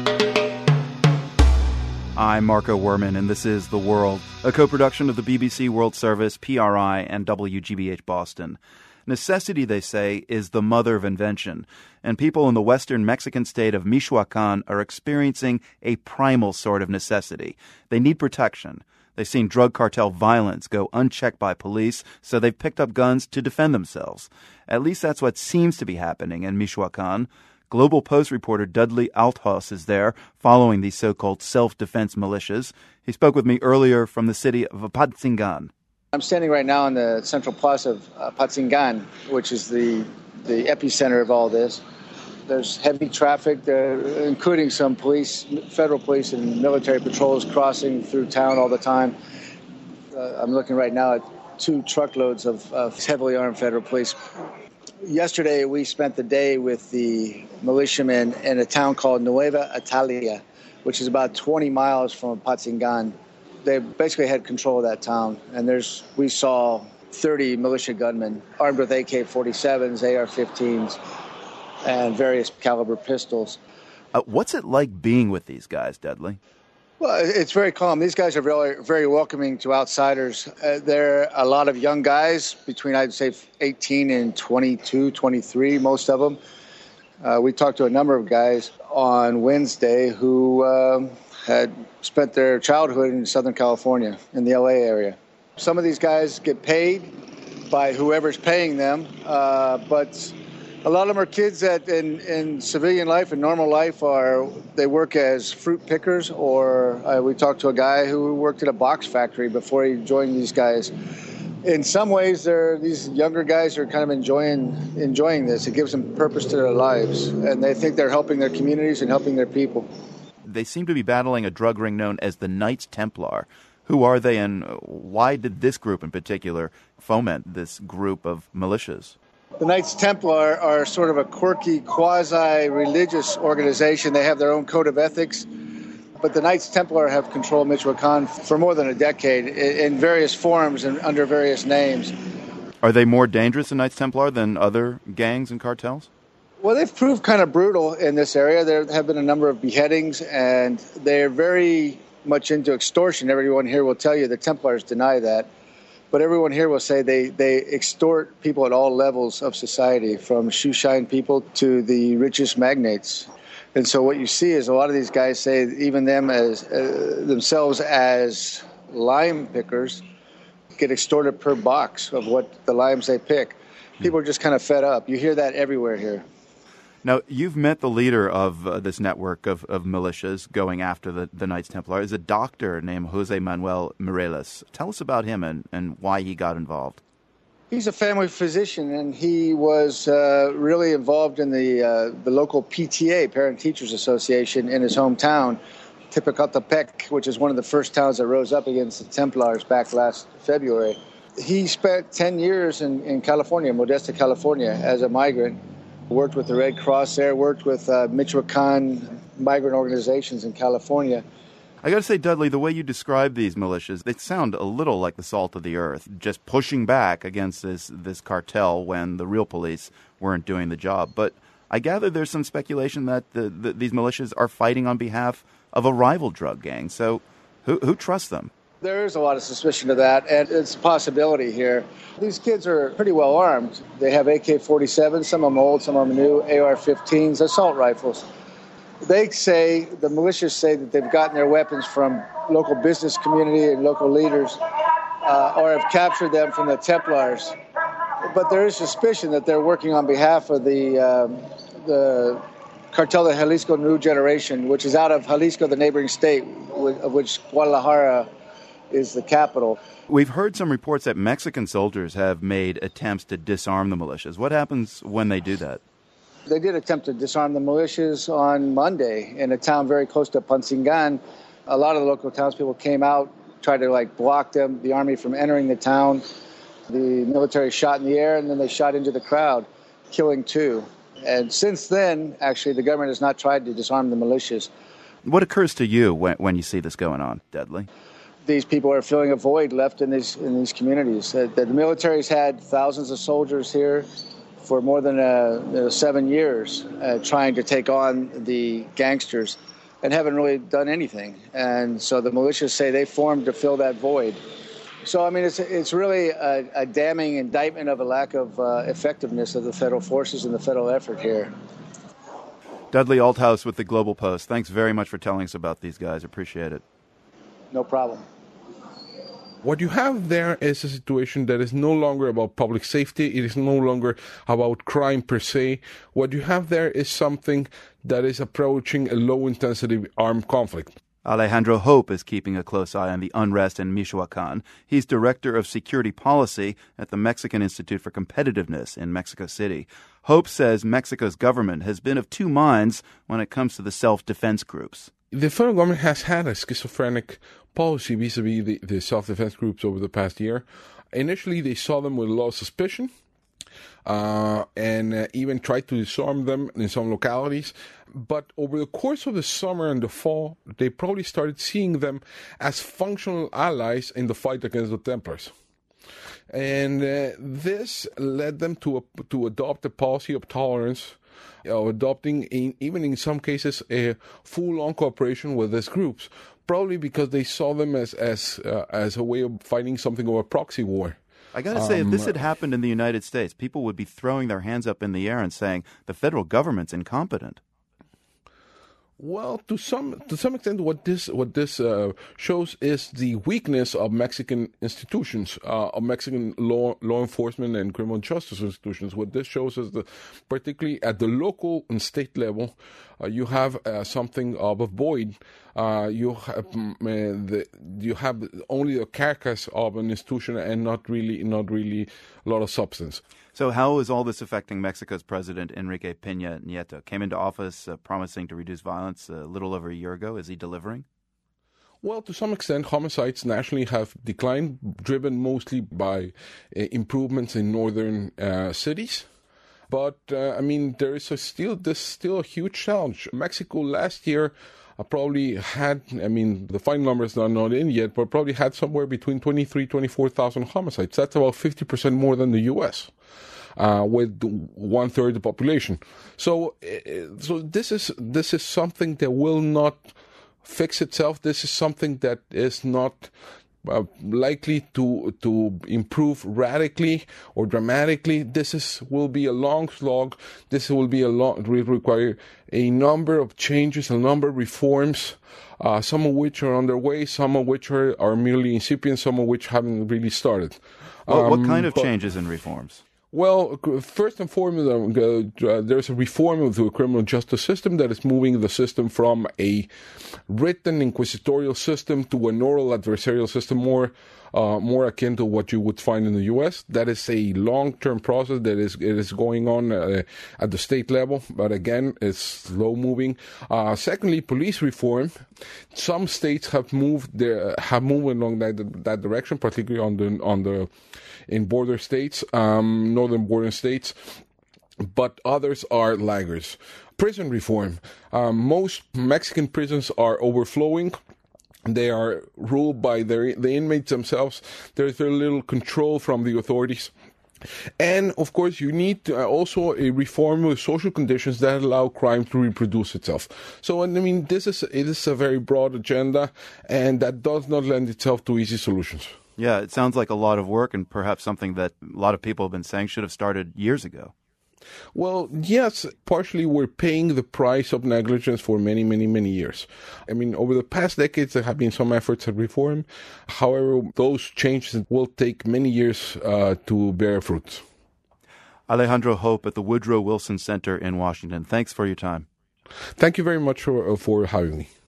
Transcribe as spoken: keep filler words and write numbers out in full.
I'm Marco Werman, and this is The World, a co-production of the B B C World Service, P R I, and W G B H Boston. Necessity, they say, is the mother of invention, and people in the western Mexican state of Michoacan are experiencing a primal sort of necessity. They need protection. They've seen drug cartel violence go unchecked by police, so they've picked up guns to defend themselves. At least that's what seems to be happening in Michoacan. Global Post reporter Dudley Althaus is there, following these so-called self-defense militias. He spoke with me earlier from the city of Apatzingán. I'm standing right now in the central plaza of Apatzingán, which is the, the epicenter of all this. There's heavy traffic, there, including some police, federal police and military patrols crossing through town all the time. Uh, I'm looking right now at two truckloads of, of heavily armed federal police. Yesterday, we spent the day with the militiamen in a town called Nueva Italia, which is about twenty miles from Apatzingán. They basically had control of that town, and there's we saw thirty militia gunmen armed with A K forty-sevens, A R fifteens, and various caliber pistols. Uh, what's it like being with these guys, Dudley? Well, it's very calm. These guys are very, very welcoming to outsiders. Uh, they're a lot of young guys between, I'd say, eighteen and twenty-two, twenty-three, most of them. Uh, we talked to a number of guys on Wednesday who um, had spent their childhood in Southern California, in the L A area. Some of these guys get paid by whoever's paying them, uh, but a lot of them are kids that in, in civilian life and normal life are, they work as fruit pickers, or uh, we talked to a guy who worked at a box factory before he joined these guys. In some ways, they're, these younger guys are kind of enjoying enjoying this. It gives them purpose to their lives, and they think they're helping their communities and helping their people. They seem to be battling a drug ring known as the Knights Templar. Who are they, and why did this group in particular foment this group of militias? The Knights Templar are sort of a quirky, quasi-religious organization. They have their own code of ethics. But the Knights Templar have controlled Michoacan for more than a decade in various forms and under various names. Are they more dangerous, the Knights Templar, than other gangs and cartels? Well, they've proved kind of brutal in this area. There have been a number of beheadings, and they're very much into extortion. Everyone here will tell you the Templars deny that. But everyone here will say they, they extort people at all levels of society, from shoeshine people to the richest magnates. And so what you see is a lot of these guys say even them as uh, themselves as lime pickers get extorted per box of what the limes they pick. People are just kind of fed up. You hear that everywhere here. Now, you've met the leader of uh, this network of, of militias going after the, the Knights Templar. Is a doctor named Jose Manuel Mireles. Tell us about him and, and why he got involved. He's a family physician, and he was uh, really involved in the uh, the local P T A, Parent Teachers Association, in his hometown, Tepecatepec, which is one of the first towns that rose up against the Templars back last February. He spent ten years in, in California, Modesto, California, as a migrant. Worked with the Red Cross there, worked with uh, Michoacan migrant organizations in California. I got to say, Dudley, the way you describe these militias, they sound a little like the salt of the earth, just pushing back against this, this cartel when the real police weren't doing the job. But I gather there's some speculation that the, the, these militias are fighting on behalf of a rival drug gang. So who, who trusts them? There is a lot of suspicion of that, and it's a possibility here. These kids are pretty well armed. They have A K forty-sevens, some of them old, some of them new, A R fifteens, assault rifles. They say, the militias say that they've gotten their weapons from local business community and local leaders, uh, or have captured them from the Templars. But there is suspicion that they're working on behalf of the um, the Cartel de Jalisco New Generation, which is out of Jalisco, the neighboring state, of which Guadalajara is the capital. We've heard some reports that Mexican soldiers have made attempts to disarm the militias. What happens when they do that? They did attempt to disarm the militias on Monday in a town very close to Apatzingán. A lot of the local townspeople came out, tried to like block them, the army from entering the town. The military shot in the air, and then they shot into the crowd, killing two. And since then, actually, the government has not tried to disarm the militias. What occurs to you when, when you see this going on, Dudley? These people are feeling a void left in these in these communities. Uh, the military's had thousands of soldiers here for more than uh, seven years uh, trying to take on the gangsters. and haven't really done anything. And so the militias say they formed to fill that void. So, I mean, it's it's really a, a damning indictment of a lack of uh, effectiveness of the federal forces and the federal effort here. Dudley Althouse with the Global Post. Thanks very much for telling us about these guys. Appreciate it. No problem. What you have there is a situation that is no longer about public safety. It is no longer about crime per se. What you have there is something that is approaching a low-intensity armed conflict. Alejandro Hope is keeping a close eye on the unrest in Michoacan. He's Director of Security Policy at the Mexican Institute for Competitiveness in Mexico City. Hope says Mexico's government has been of two minds when it comes to the self-defense groups. The federal government has had a schizophrenic policy vis-a-vis the, the self-defense groups over the past year. Initially, they saw them with a lot of suspicion. Uh, and uh, even tried to disarm them in some localities. But over the course of the summer and the fall, they probably started seeing them as functional allies in the fight against the Templars. And uh, this led them to a, to adopt a policy of tolerance, of adopting, in, even in some cases, a full-on cooperation with these groups, probably because they saw them as, as, uh, as a way of fighting something of a proxy war. I got to say, um, if this had happened in the United States, people would be throwing their hands up in the air and saying the federal government's incompetent. Well, to some to some extent, what this what this uh, shows is the weakness of Mexican institutions, uh, of Mexican law law enforcement and criminal justice institutions. What this shows is that, particularly at the local and state level, uh, you have uh, something of a void. Uh, you have uh, the, you have only the carcass of an institution and not really not really a lot of substance. So how is all this affecting Mexico's president, Enrique Peña Nieto? Came into office uh, promising to reduce violence a little over a year ago. Is he delivering? Well, to some extent, homicides nationally have declined, driven mostly by uh, improvements in northern uh, cities. But, uh, I mean, there is a still this still a huge challenge. Mexico last year uh, probably had, I mean, the final numbers are not in yet, but probably had somewhere between twenty-three, twenty-four thousand homicides. That's about fifty percent more than the U S, uh, with one-third of the population. So, uh, so this is this is something that will not fix itself. This is something that is not Uh, likely to to improve radically or dramatically. This is will be a long slog. This will be a long will require a number of changes, a number of reforms, uh, some of which are underway, some of which are, are merely incipient, some of which haven't really started. Well, um, what kind of but, changes and reforms? Well, first and foremost, uh, there's a reform of the criminal justice system that is moving the system from a written inquisitorial system to an oral adversarial system, more uh, more akin to what you would find in the U S. That is a long-term process that is it is going on uh, at the state level, but again, it's slow-moving. Uh, secondly, police reform. Some states have moved their, have moved along that that direction, particularly on the on the in border states, um, northern border states, but others are laggards. Prison reform. Um, most Mexican prisons are overflowing. They are ruled by their, the inmates themselves. There's very little control from the authorities. And, of course, you need uh, also a reform of social conditions that allow crime to reproduce itself. So, I mean, this is, it is a very broad agenda, and that does not lend itself to easy solutions. Yeah, it sounds like a lot of work and perhaps something that a lot of people have been saying should have started years ago. Well, yes, partially we're paying the price of negligence for many, many, many years. I mean, over the past decades, there have been some efforts at reform. However, those changes will take many years uh, to bear fruit. Alejandro Hope at the Woodrow Wilson Center in Washington. Thanks for your time. Thank you very much for, for having me.